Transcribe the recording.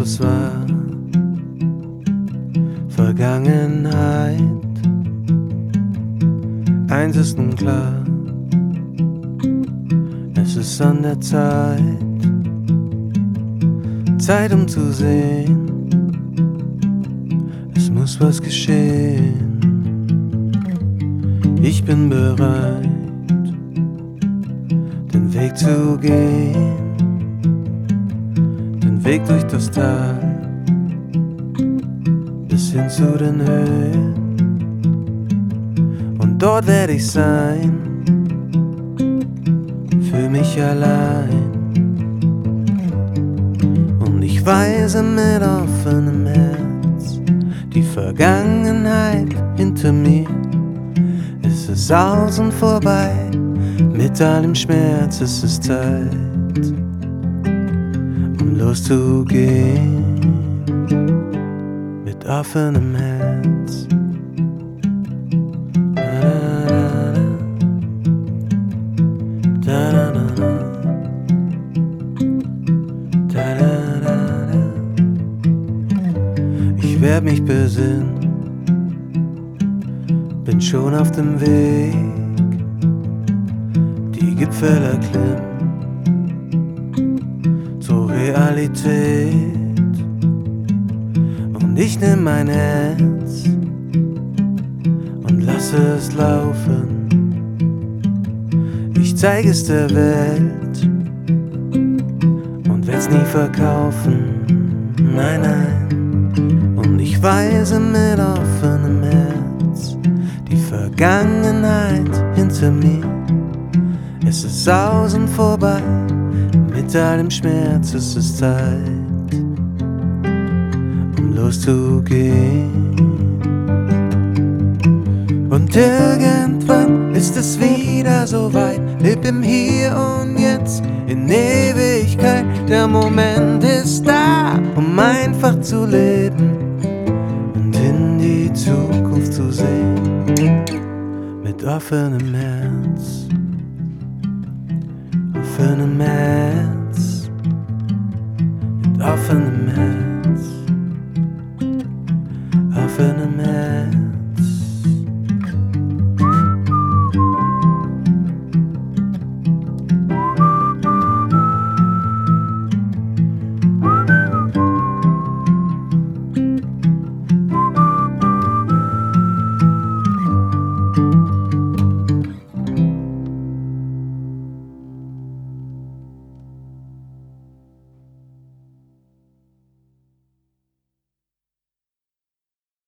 was war Vergangenheit. Eins ist nun klar, es ist an der Zeit, Zeit um zu sehen, es muss was geschehen. Ich bin bereit, den Weg zu gehen, den Weg durch das Tal bis hin zu den Höhen. Und dort werde ich sein, für mich allein. Und ich weise mit offenem Herz die Vergangenheit hinter mir. Es ist aus und vorbei, mit allem Schmerz ist es Zeit, um loszugehen, mit offenem Herz. Ich werd mich besinnen, bin schon auf dem Weg, die Gipfel erklimmen zur Realität. Und ich nehm mein Herz und lasse es laufen. Ich zeige es der Welt und werd's nie verkaufen. Nein, nein. Und ich weise mit offenem Herz die Vergangenheit hinter mir. Es ist aus und vorbei, mit allem Schmerz ist es Zeit, um loszugehen. Und irgendwann ist es wieder so weit, leb im Hier und Jetzt in Ewigkeit. Der Moment ist da, um einfach zu leben und in die Zukunft zu sehen, mit offenem Herz, offenem Herz, mit offenem Herz, offenem